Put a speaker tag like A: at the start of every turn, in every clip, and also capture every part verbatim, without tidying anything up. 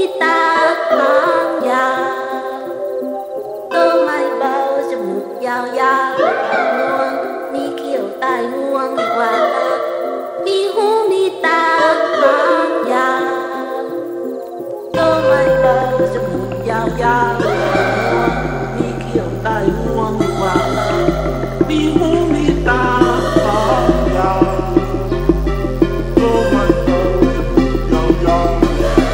A: มีตาหางยาวตัวไม่เบาจมูกยาวๆปากงวงมีเขี้ยวใต้งวงอีกว่ามีหูมีตาหางยาวตัวไม่เบาจมูกยาวๆปากงวงมีเขี้ยวใต้งวงอีกว่ามีหูมีตาหางยาวตัวไม่เบาจมูกยาวๆ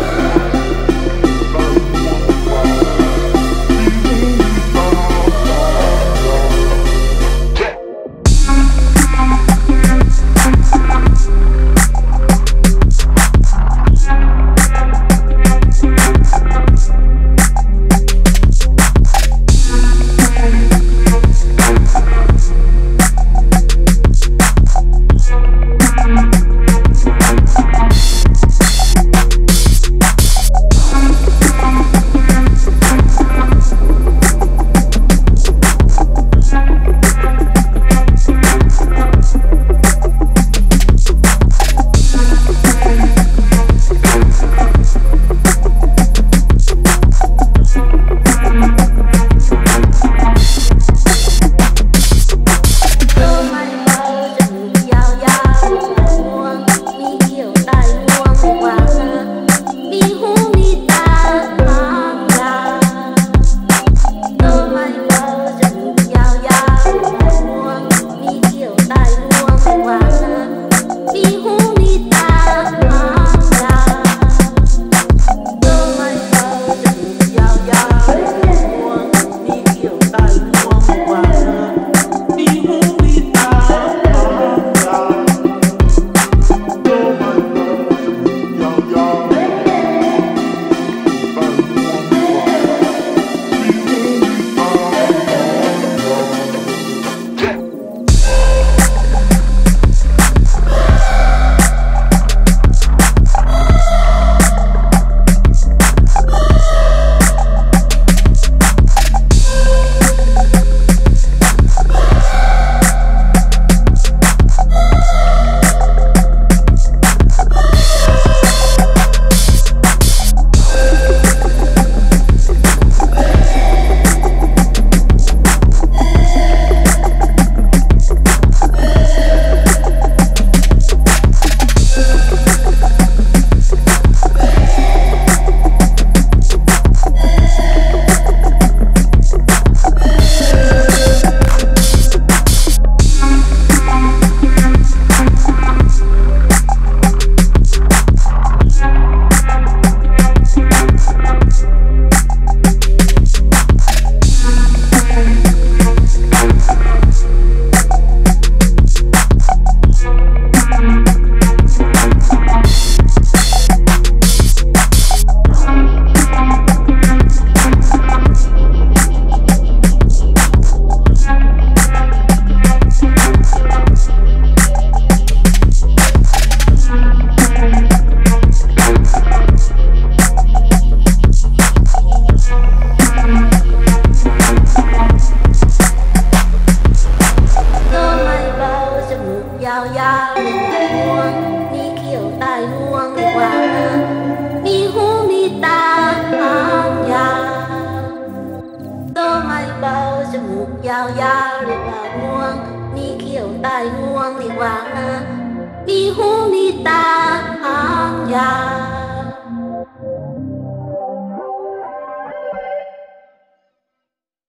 A: ยาวๆงวงมีเขี้ยวใต้งวงอีกว่ามีหูมีตาหางยาวตัวไม่เบาจมูกยาวๆเรียกว่างวงมีเขี้ยวใต้งวงเรียกว่ามีหูมีตา